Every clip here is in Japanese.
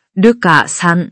ルカ3。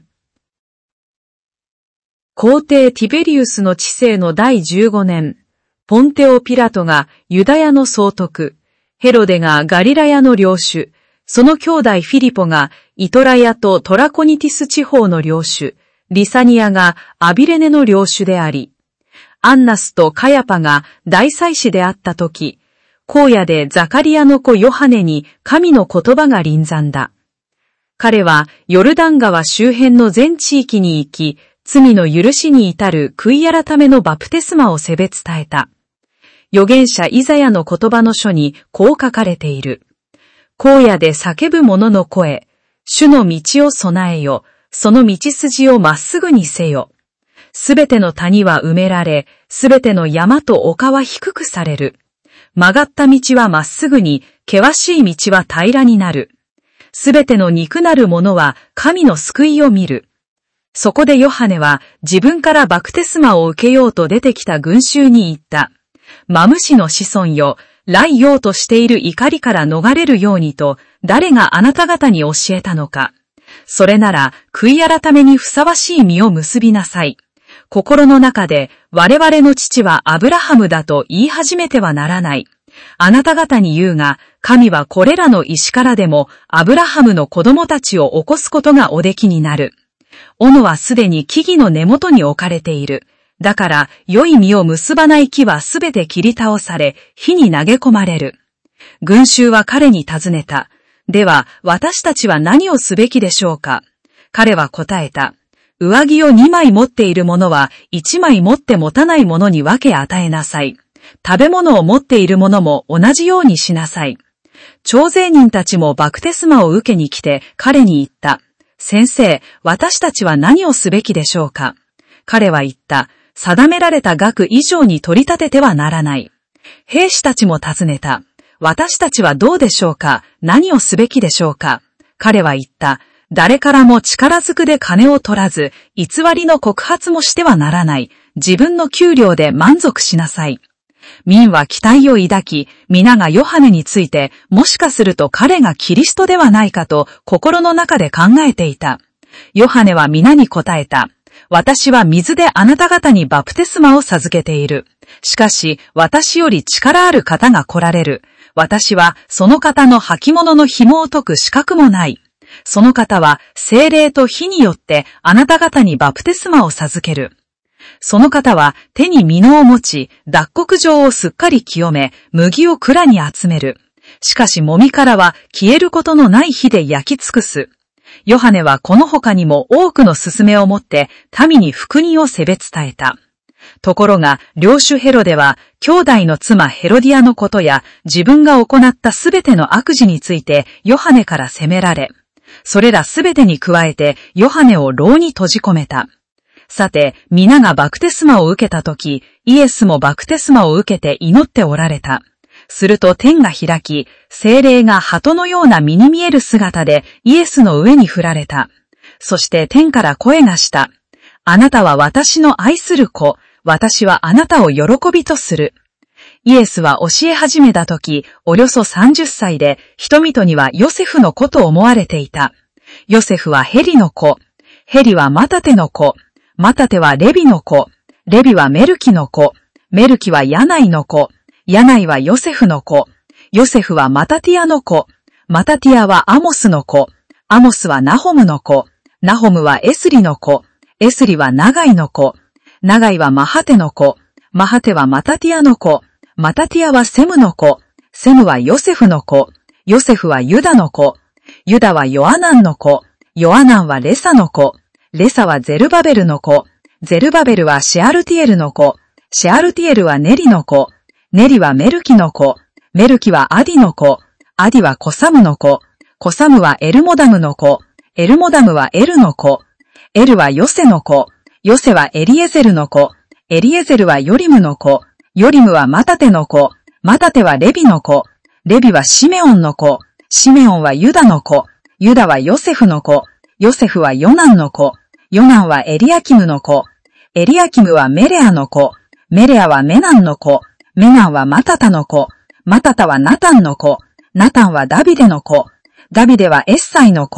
皇帝ティベリウスの治世の第15年、ポンテオ・ピラトがユダヤの総督、ヘロデがガリラヤの領主、その兄弟フィリポがイトラヤとトラコニティス地方の領主、リサニアがアビレネの領主であり、アンナスとカヤパが大祭司であったとき、荒野でザカリアの子ヨハネに神の言葉が臨山だ。彼はヨルダン川周辺の全地域に行き、罪の許しに至る悔い改めのバプテスマをせべ伝えた。預言者イザヤの言葉の書にこう書かれている。荒野で叫ぶ者の声、主の道を備えよ、その道筋をまっすぐにせよ。すべての谷は埋められ、すべての山と丘は低くされる。曲がった道はまっすぐに、険しい道は平らになる。すべての肉なる者は神の救いを見る。そこでヨハネは自分からバプテスマを受けようと出てきた群衆に言った。マムシの子孫よ、来ようとしている怒りから逃れるようにと、誰があなた方に教えたのか。それなら、悔い改めにふさわしい実を結びなさい。心の中で、我々の父はアブラハムだと言い始めてはならない。あなた方に言うが、神はこれらの石からでも、アブラハムの子供たちを起こすことがおできになる。斧はすでに木々の根元に置かれている。だから、良い実を結ばない木はすべて切り倒され、火に投げ込まれる。群衆は彼に尋ねた。では、私たちは何をすべきでしょうか。彼は答えた。上着を2枚持っている者は1枚持って持たない者に分け与えなさい。食べ物を持っている者も同じようにしなさい。徴税人たちもバプテスマを受けに来て彼に言った。先生、私たちは何をすべきでしょうか。彼は言った。定められた額以上に取り立ててはならない。兵士たちも尋ねた。私たちはどうでしょうか。何をすべきでしょうか。彼は言った。誰からも力ずくで金を取らず、偽りの告発もしてはならない。自分の給料で満足しなさい。民は期待を抱き、皆がヨハネについて、もしかすると彼がキリストではないかと心の中で考えていた。ヨハネは皆に答えた。私は水であなた方にバプテスマを授けている。しかし、私より力ある方が来られる。私はその方の履物の紐を解く資格もない。その方は聖霊と火によってあなた方にバプテスマを授ける。その方は手に蓑を持ち、脱穀場をすっかり清め、麦を蔵に集める。しかしもみからは消えることのない火で焼き尽くす。ヨハネはこの他にも多くの勧めを持って民に福音をせべ伝えた。ところが、領主ヘロデは、兄弟の妻ヘロディアのことや自分が行ったすべての悪事についてヨハネから責められ、それらすべてに加えてヨハネを牢に閉じ込めた。さて、皆がバプテスマを受けたとき、イエスもバプテスマを受けて祈っておられた。すると天が開き、聖霊が鳩のような身に見える姿でイエスの上に降られた。そして天から声がした。あなたは私の愛する子、私はあなたを喜びとする。イエスは教え始めたとき、およそ30歳で、人々にはヨセフの子と思われていた。ヨセフはヘリの子、ヘリはマタテの子、マタテはレビの子、レビはメルキの子、メルキはヤナイの子、ヤナイはヨセフの子、ヨセフはマタティアの子、マタティアはアモスの子、アモスはナホムの子、ナホムはエスリの子、エスリはナガイの子、ナガイはマハテの子、マハテはマタティアの子、マタティアはセムの子、セムはヨセフの子、ヨセフはユダの子、ユダはヨアナンの子、ヨアナンはレサの子、レサはゼルバベルの子、ゼルバベルはシェアルティエルの子、シェアルティエルはネリの子、ネリはメルキの子、メルキはアディの子、アディはコサムの子、コサムはエルモダムの子、エルモダムはエルの子、エルはヨセの子、ヨセはエリエゼルの子、エリエゼルはヨリムの子、ヨリムはマタテの子、マタテはレビの子、レビはシメオンの子、シメオンはユダの子、ユダはヨセフの子、ヨセフはヨナンの子、ヨナンはエリアキムの子、エリアキムはメレアの子、メレアはメナンの子、メナンはマタタの子、マタタはナタンの子、ナタンはダビデの子、ダビデはエッサイの子、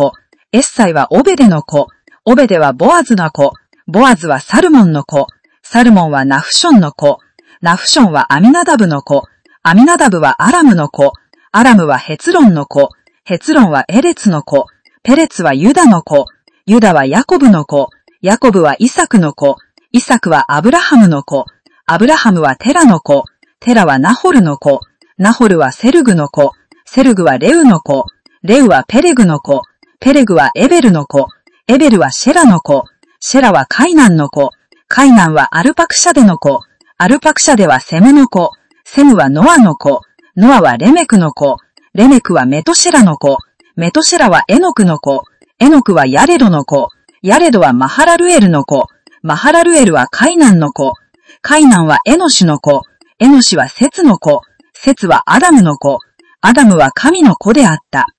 エッサイはオベデの子。オベデはボアズの子。ボアズはサルモンの子。サルモンはナフションの子。ナフションはアミナダブの子。アミナダブはアラムの子。アラムはヘツロンの子。ヘツロンはエレツの子。ペレツはユダの子。ユダはヤコブの子。ヤコブはイサクの子。イサクはアブラハムの子。アブラハムはテラの子。テラはナホルの子。ナホルはセルグの子。セルグはレウの子。レウはペレグの子。ペレグはエベルの子。エベルはシェラの子。シェラはカイナンの子。カイナンはアルパクシャデの子。アルパクシャデはセムの子。セムはノアの子。ノアはレメクの子。レメクはメトシェラの子。メトシェラはエノクの子。エノクはヤレドの子。ヤレドはマハラルエルの子。マハラルエルはカイナンの子。カイナンはエノシの子。エノシはセツの子。セツはアダムの子。アダムは神の子であった。